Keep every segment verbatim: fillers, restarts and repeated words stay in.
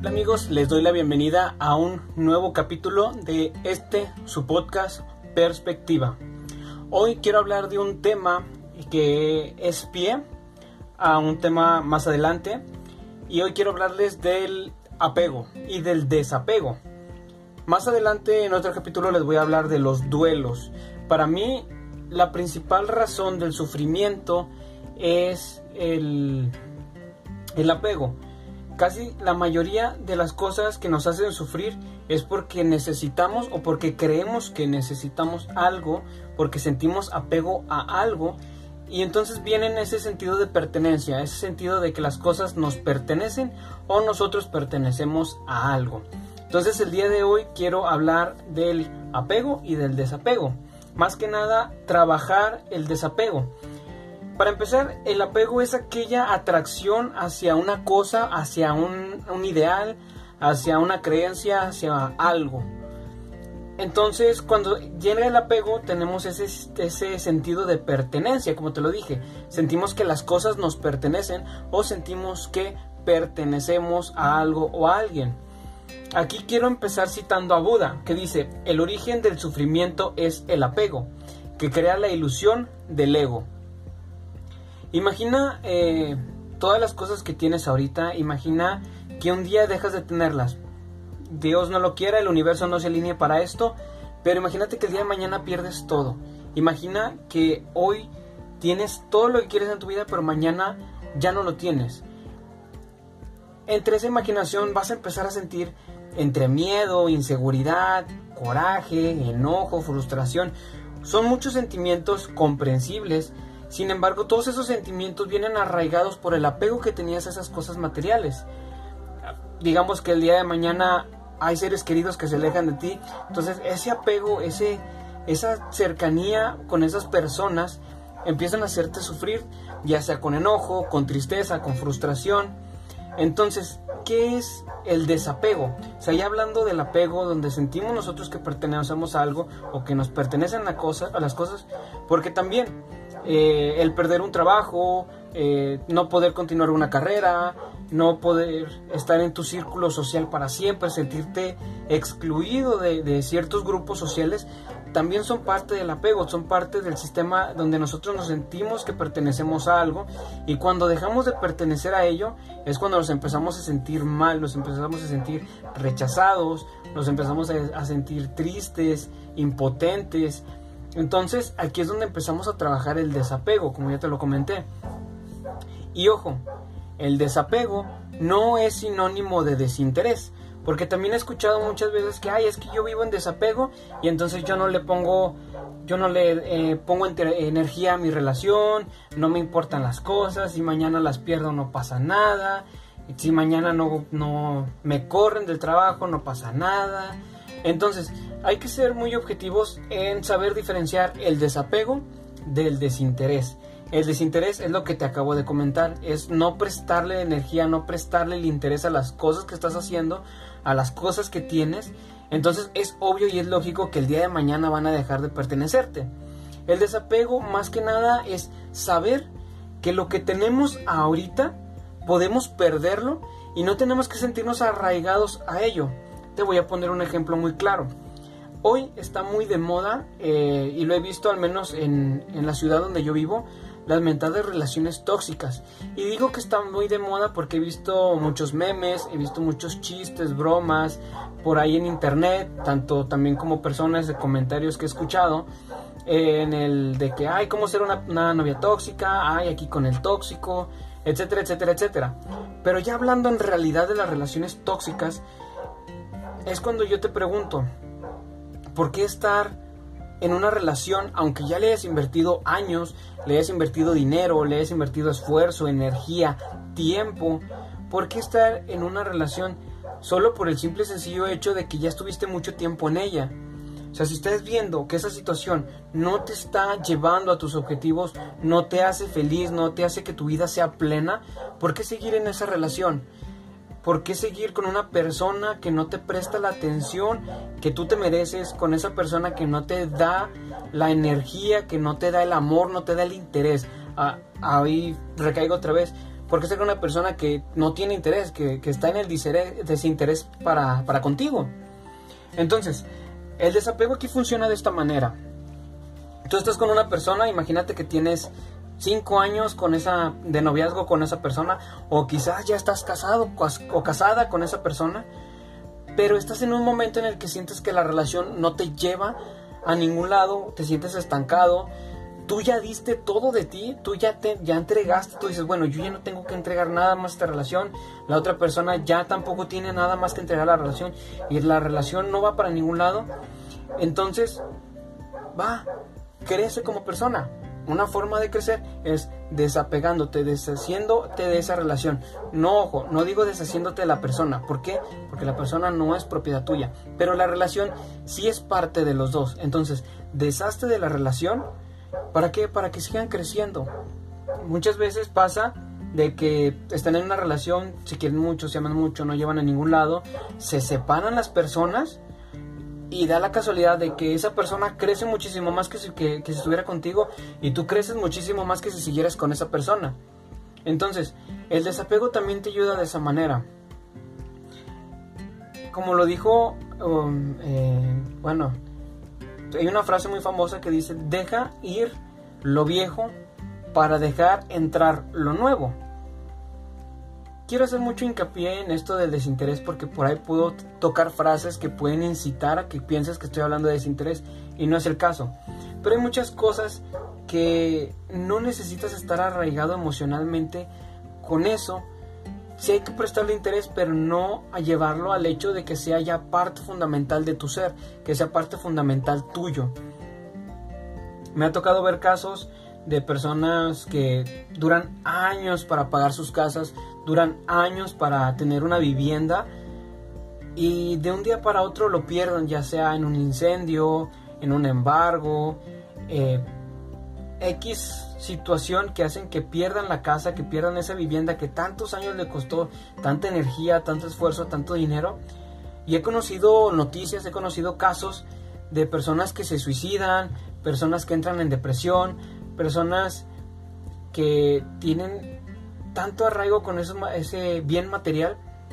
Hola amigos, les doy la bienvenida a un nuevo capítulo de este, su podcast Perspectiva. Hoy quiero hablar de un tema que es pie a un tema más adelante, y hoy quiero hablarles del apego y del desapego. Más adelante en otro capítulo les voy a hablar de los duelos. Para mí la principal razón del sufrimiento es el, el apego. Casi la mayoría de las cosas que nos hacen sufrir es porque necesitamos o porque creemos que necesitamos algo, porque sentimos apego a algo, y entonces viene ese sentido de pertenencia, ese sentido de que las cosas nos pertenecen o nosotros pertenecemos a algo. Entonces el día de hoy quiero hablar del apego y del desapego. Más que nada, trabajar el desapego. Para empezar, el apego es aquella atracción hacia una cosa, hacia un, un ideal, hacia una creencia, hacia algo. Entonces, cuando llega el apego, tenemos ese, ese sentido de pertenencia, como te lo dije. Sentimos que las cosas nos pertenecen o sentimos que pertenecemos a algo o a alguien. Aquí quiero empezar citando a Buda, que dice: el origen del sufrimiento es el apego, que crea la ilusión del ego. Imagina eh, todas las cosas que tienes ahorita. Imagina que un día dejas de tenerlas. Dios no lo quiera, el universo no se alinee para esto, pero imagínate que el día de mañana pierdes todo. Imagina que hoy tienes todo lo que quieres en tu vida, pero mañana ya no lo tienes. Entre esa imaginación vas a empezar a sentir entre miedo, inseguridad, coraje, enojo, frustración. Son muchos sentimientos comprensibles. Sin embargo, todos esos sentimientos vienen arraigados por el apego que tenías a esas cosas materiales. Digamos que el día de mañana hay seres queridos que se alejan de ti. Entonces ese apego, ese, esa cercanía con esas personas empiezan a hacerte sufrir, ya sea con enojo, con tristeza, con frustración. Entonces, ¿qué es el desapego? O sea, ya hablando del apego, donde sentimos nosotros que pertenecemos a algo o que nos pertenecen a, cosa, a las cosas, porque también eh, el perder un trabajo, eh, no poder continuar una carrera, no poder estar en tu círculo social para siempre, sentirte excluido de, de ciertos grupos sociales, también son parte del apego, son parte del sistema donde nosotros nos sentimos que pertenecemos a algo, y cuando dejamos de pertenecer a ello es cuando nos empezamos a sentir mal, nos empezamos a sentir rechazados, nos empezamos a, a sentir tristes, impotentes. Entonces aquí es donde empezamos a trabajar el desapego, como ya te lo comenté. Y ojo, el desapego no es sinónimo de desinterés, porque también he escuchado muchas veces que ay, es que yo vivo en desapego y entonces yo no le pongo yo no le eh, pongo energía a mi relación, no me importan las cosas, si mañana las pierdo no pasa nada, si mañana no, no me corren del trabajo no pasa nada. Entonces hay que ser muy objetivos en saber diferenciar el desapego del desinterés. El desinterés es lo que te acabo de comentar, es no prestarle energía, no prestarle el interés a las cosas que estás haciendo, a las cosas que tienes. Entonces es obvio y es lógico que el día de mañana van a dejar de pertenecerte. El desapego más que nada es saber que lo que tenemos ahorita podemos perderlo y no tenemos que sentirnos arraigados a ello. Te voy a poner un ejemplo muy claro. Hoy está muy de moda, eh, y lo he visto al menos en, en la ciudad donde yo vivo, las mentadas relaciones tóxicas. Y digo que está muy de moda porque he visto muchos memes, he visto muchos chistes, bromas por ahí en internet, tanto también como personas de comentarios que he escuchado, eh, en el de que ay, cómo ser una, una novia tóxica, ay, aquí con el tóxico, etcétera, etcétera, etcétera. Pero ya hablando en realidad de las relaciones tóxicas, es cuando yo te pregunto, ¿por qué estar en una relación, aunque ya le hayas invertido años, le hayas invertido dinero, le hayas invertido esfuerzo, energía, tiempo? ¿Por qué estar en una relación solo por el simple y sencillo hecho de que ya estuviste mucho tiempo en ella? O sea, si estás viendo que esa situación no te está llevando a tus objetivos, no te hace feliz, no te hace que tu vida sea plena, ¿por qué seguir en esa relación? ¿Por qué seguir con una persona que no te presta la atención que tú te mereces? Con esa persona que no te da la energía, que no te da el amor, no te da el interés. Ah, ahí recaigo otra vez. ¿Por qué ser con una persona que no tiene interés, que, que está en el desinterés para, para contigo? Entonces, el desapego aquí funciona de esta manera. Tú estás con una persona, imagínate que tienes cinco años con esa, de noviazgo con esa persona, o quizás ya estás casado o casada con esa persona, pero estás en un momento en el que sientes que la relación no te lleva a ningún lado, te sientes estancado. Tú ya diste todo de ti, tú ya te ya entregaste, tú dices, bueno, yo ya no tengo que entregar nada más a esta relación, la otra persona ya tampoco tiene nada más que entregar a la relación, y la relación no va para ningún lado. Entonces, va, crece como persona. Una forma de crecer es desapegándote, deshaciéndote de esa relación. No, ojo, no digo deshaciéndote de la persona. ¿Por qué? Porque la persona no es propiedad tuya, pero la relación sí es parte de los dos. Entonces, deshazte de la relación. ¿Para qué? Para que sigan creciendo. Muchas veces pasa de que están en una relación, se quieren mucho, se aman mucho, no llevan a ningún lado, se separan las personas y da la casualidad de que esa persona crece muchísimo más que si, que, que si estuviera contigo, y tú creces muchísimo más que si siguieras con esa persona. Entonces, el desapego también te ayuda de esa manera. Como lo dijo, um, eh, bueno... hay una frase muy famosa que dice, deja ir lo viejo para dejar entrar lo nuevo. Quiero hacer mucho hincapié en esto del desinterés, porque por ahí puedo tocar frases que pueden incitar a que pienses que estoy hablando de desinterés, y no es el caso. Pero hay muchas cosas que no necesitas estar arraigado emocionalmente con eso. Sí hay que prestarle interés, pero no a llevarlo al hecho de que sea ya parte fundamental de tu ser, que sea parte fundamental tuyo. Me ha tocado ver casos de personas que duran años para pagar sus casas, duran años para tener una vivienda, y de un día para otro lo pierden, ya sea en un incendio, en un embargo, eh, X situación que hacen que pierdan la casa, que pierdan esa vivienda que tantos años le costó, tanta energía, tanto esfuerzo, tanto dinero. Y he conocido noticias, he conocido casos de personas que se suicidan, personas que entran en depresión, personas que tienen tanto arraigo con eso, ese bien material,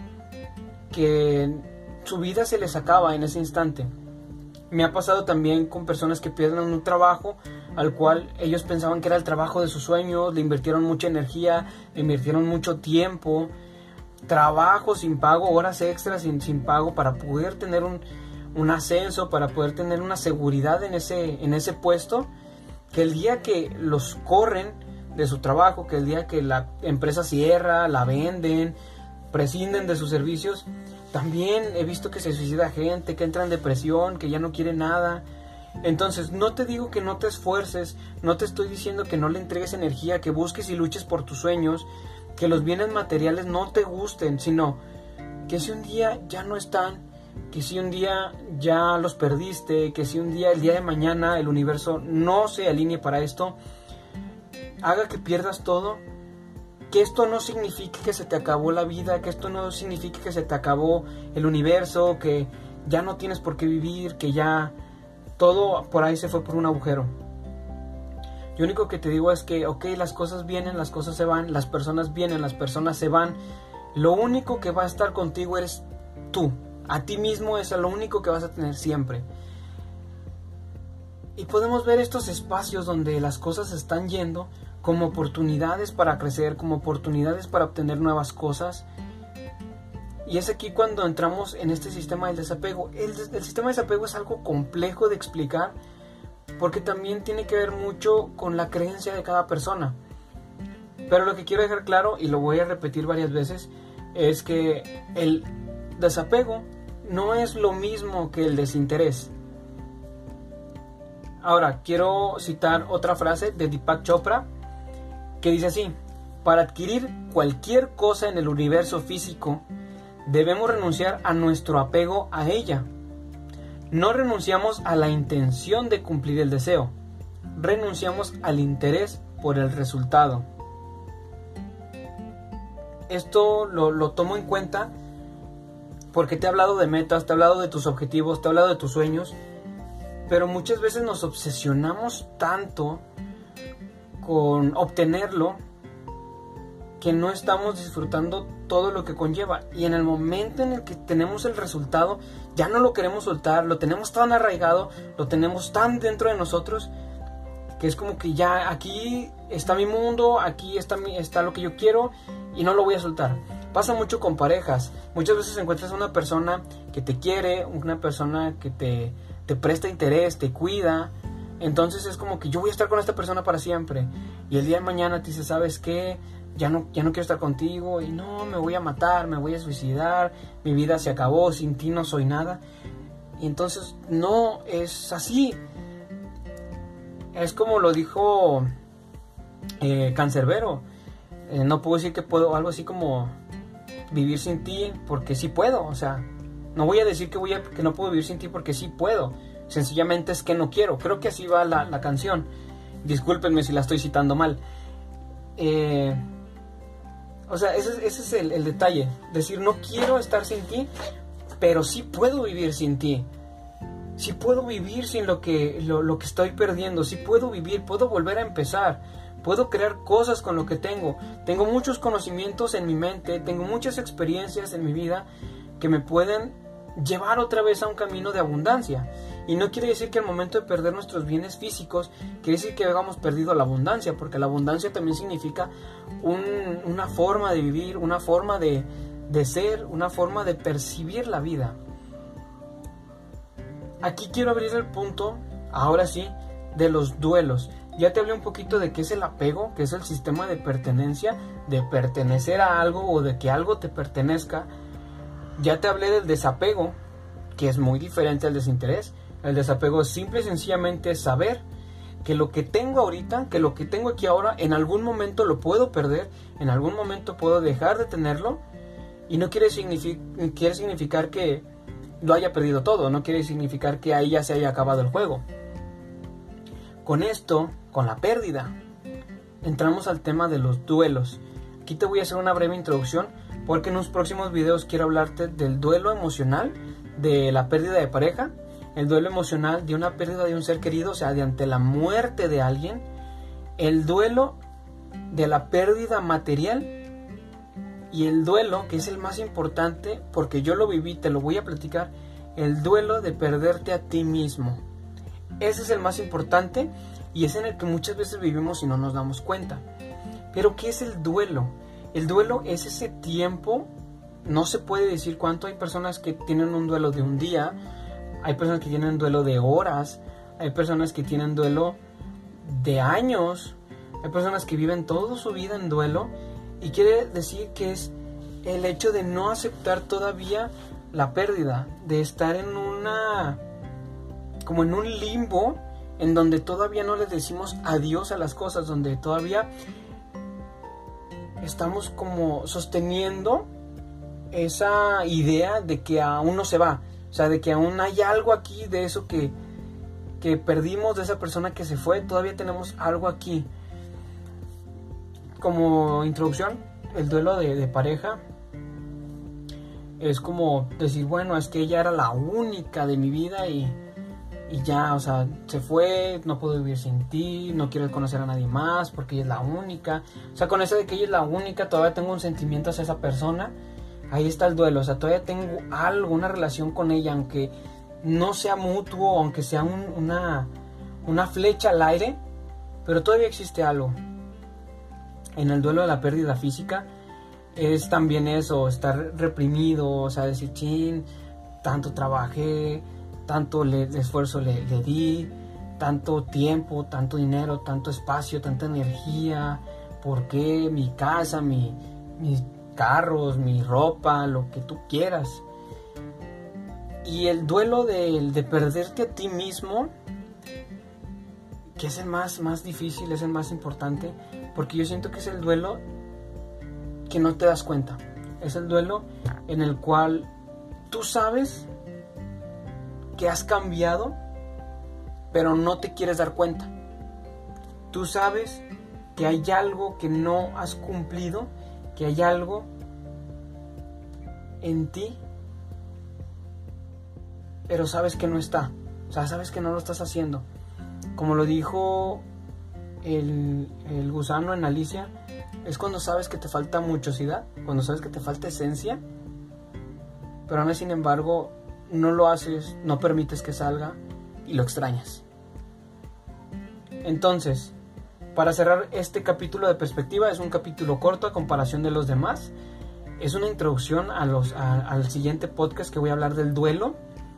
que su vida se les acaba en ese instante. Me ha pasado también con personas que pierden un trabajo al cual ellos pensaban que era el trabajo de sus sueños, le invirtieron mucha energía, le invirtieron mucho tiempo, trabajo sin pago, horas extras sin, sin pago, para poder tener un, un ascenso, para poder tener una seguridad en ese, en ese puesto, que el día que los corren de su trabajo, que el día que la empresa cierra, la venden, prescinden de sus servicios. También he visto que se suicida gente, que entra en depresión, que ya no quiere nada. Entonces, no te digo que no te esfuerces, no te estoy diciendo que no le entregues energía, que busques y luches por tus sueños, que los bienes materiales no te gusten, sino que si un día ya no están, que si un día ya los perdiste, que si un día, el día de mañana, el universo no se alinee para esto, haga que pierdas todo, que esto no signifique que se te acabó la vida, que esto no signifique que se te acabó el universo, que ya no tienes por qué vivir, que ya todo por ahí se fue por un agujero. Yo único que te digo es que, ok, las cosas vienen, las cosas se van, las personas vienen, las personas se van. Lo único que va a estar contigo eres tú. A ti mismo es lo único que vas a tener siempre. Y podemos ver estos espacios donde las cosas se están yendo como oportunidades para crecer, como oportunidades para obtener nuevas cosas. Y es aquí cuando entramos en este sistema del desapego. El, el sistema de desapego es algo complejo de explicar, porque también tiene que ver mucho con la creencia de cada persona. Pero lo que quiero dejar claro, y lo voy a repetir varias veces, es que el desapego no es lo mismo que el desinterés. Ahora, quiero citar otra frase de Deepak Chopra, que dice así: para adquirir cualquier cosa en el universo físico, debemos renunciar a nuestro apego a ella. No renunciamos a la intención de cumplir el deseo, renunciamos al interés por el resultado. Esto lo, lo tomo en cuenta porque te he hablado de metas, te he hablado de tus objetivos, te he hablado de tus sueños, pero muchas veces nos obsesionamos tanto con obtenerlo que no estamos disfrutando todo lo que conlleva, y en el momento en el que tenemos el resultado ya no lo queremos soltar, lo tenemos tan arraigado, lo tenemos tan dentro de nosotros, que es como que ya aquí está mi mundo, aquí está, mi, está lo que yo quiero y no lo voy a soltar. Pasa mucho con parejas. Muchas veces encuentras una persona que te quiere, una persona que te, te presta interés, te cuida. Entonces es como que yo voy a estar con esta persona para siempre. Y el día de mañana te dice, ¿sabes qué? Ya no, ya no quiero estar contigo. Y no, me voy a matar, me voy a suicidar. Mi vida se acabó, sin ti no soy nada. Y entonces no es así. Es como lo dijo eh, Cancerbero. Eh, no puedo decir que puedo, algo así como vivir sin ti, porque sí puedo. O sea, no voy a decir que, voy a, que no puedo vivir sin ti porque sí puedo. Sencillamente es que no quiero. Creo que así va la, la canción. Discúlpenme si la estoy citando mal. Eh, o sea, ese, ese es el, el detalle. Decir, no quiero estar sin ti, pero sí puedo vivir sin ti. Sí puedo vivir sin lo que, lo, lo que estoy perdiendo. Sí puedo vivir, puedo volver a empezar. Puedo crear cosas con lo que tengo. Tengo muchos conocimientos en mi mente. Tengo muchas experiencias en mi vida que me pueden llevar otra vez a un camino de abundancia. Y no quiere decir que al momento de perder nuestros bienes físicos, quiere decir que hayamos perdido la abundancia, porque la abundancia también significa un, una forma de vivir, una forma de, de ser, una forma de percibir la vida. Aquí quiero abrir el punto, ahora sí, de los duelos. Ya te hablé un poquito de qué es el apego, que es el sistema de pertenencia, de pertenecer a algo o de que algo te pertenezca. Ya te hablé del desapego, que es muy diferente al desinterés. El desapego es simple y sencillamente saber que lo que tengo ahorita, que lo que tengo aquí ahora, en algún momento lo puedo perder, en algún momento puedo dejar de tenerlo, y no quiere, signific- quiere significar que lo haya perdido todo, no quiere significar que ahí ya se haya acabado el juego. Con esto, con la pérdida, entramos al tema de los duelos. Aquí te voy a hacer una breve introducción, porque en unos próximos videos quiero hablarte del duelo emocional de la pérdida de pareja, el duelo emocional de una pérdida de un ser querido, o sea, de ante la muerte de alguien, el duelo de la pérdida material, y el duelo, que es el más importante, porque yo lo viví, te lo voy a platicar, el duelo de perderte a ti mismo. Ese es el más importante y es en el que muchas veces vivimos y no nos damos cuenta. Pero ¿qué es el duelo? El duelo es ese tiempo, no se puede decir cuánto. Hay personas que tienen un duelo de un día, hay personas que tienen duelo de horas, hay personas que tienen duelo de años, hay personas que viven toda su vida en duelo, y quiere decir que es el hecho de no aceptar todavía la pérdida, de estar en una, como en un limbo, en donde todavía no le decimos adiós a las cosas, donde todavía estamos como sosteniendo esa idea de que aún no se va, o sea, de que aún hay algo aquí de eso que, que perdimos, de esa persona que se fue, todavía tenemos algo aquí. Como introducción, el duelo de, de pareja es como decir, bueno, es que ella era la única de mi vida y, y ya, o sea, se fue, no puedo vivir sin ti, no quiero conocer a nadie más porque ella es la única. O sea, con eso de que ella es la única, todavía tengo un sentimiento hacia esa persona. Ahí está el duelo, o sea, todavía tengo algo, una relación con ella, aunque no sea mutuo, aunque sea un, una, una flecha al aire, pero todavía existe algo. En el duelo de la pérdida física es también eso, estar reprimido, o sea, decir, chin, tanto trabajé, tanto le, esfuerzo le, le di, tanto tiempo, tanto dinero, tanto espacio, tanta energía, ¿por qué? Mi casa, mi, mis carros, mi ropa, lo que tú quieras. Y el duelo de, de perderte a ti mismo, que es el más, más difícil, es el más importante, porque yo siento que es el duelo que no te das cuenta. Es el duelo en el cual tú sabes que has cambiado, pero no te quieres dar cuenta. Tú sabes que hay algo que no has cumplido, que hay algo en ti, pero sabes que no está. O sea, sabes que no lo estás haciendo. Como lo dijo el, el gusano en Alicia, es cuando sabes que te falta muchosidad, cuando sabes que te falta esencia, pero aún sin embargo no lo haces, no permites que salga y lo extrañas. Entonces, para cerrar este capítulo de perspectiva, es un capítulo corto a comparación de los demás. Es una introducción a los, a, al siguiente podcast que voy a hablar del duelo.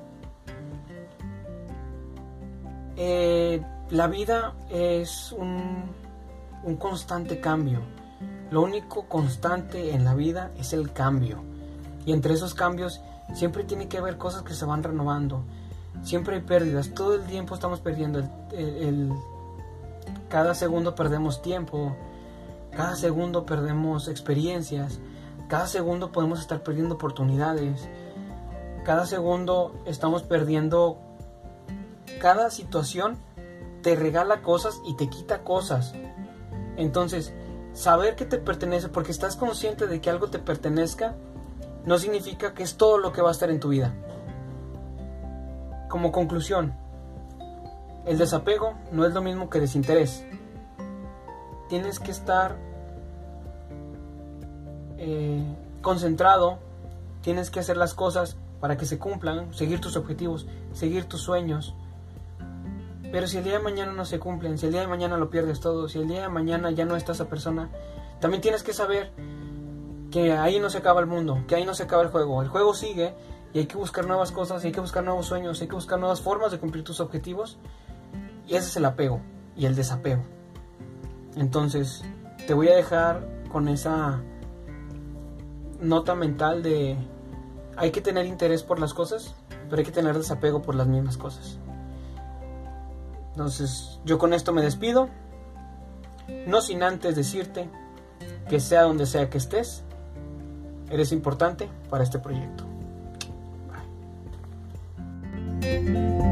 Eh, la vida es un, un constante cambio. Lo único constante en la vida es el cambio. Y entre esos cambios siempre tiene que haber cosas que se van renovando. Siempre hay pérdidas. Todo el tiempo estamos perdiendo. El, el, el, cada segundo perdemos tiempo. Cada segundo perdemos experiencias. Cada segundo podemos estar perdiendo oportunidades. Cada segundo estamos perdiendo. Cada situación te regala cosas y te quita cosas. Entonces, saber que te pertenece, porque estás consciente de que algo te pertenezca, no significa que es todo lo que va a estar en tu vida. Como conclusión, el desapego no es lo mismo que desinterés. Tienes que estar eh, concentrado, tienes que hacer las cosas para que se cumplan, seguir tus objetivos, seguir tus sueños. Pero si el día de mañana no se cumplen, si el día de mañana lo pierdes todo, si el día de mañana ya no está esa persona, también tienes que saber que ahí no se acaba el mundo, que ahí no se acaba el juego. El juego sigue y hay que buscar nuevas cosas, hay que buscar nuevos sueños, hay que buscar nuevas formas de cumplir tus objetivos. Y ese es el apego y el desapego. Entonces, te voy a dejar con esa nota mental de hay que tener interés por las cosas, pero hay que tener desapego por las mismas cosas. Entonces, yo con esto me despido, no sin antes decirte que sea donde sea que estés, eres importante para este proyecto. Bye.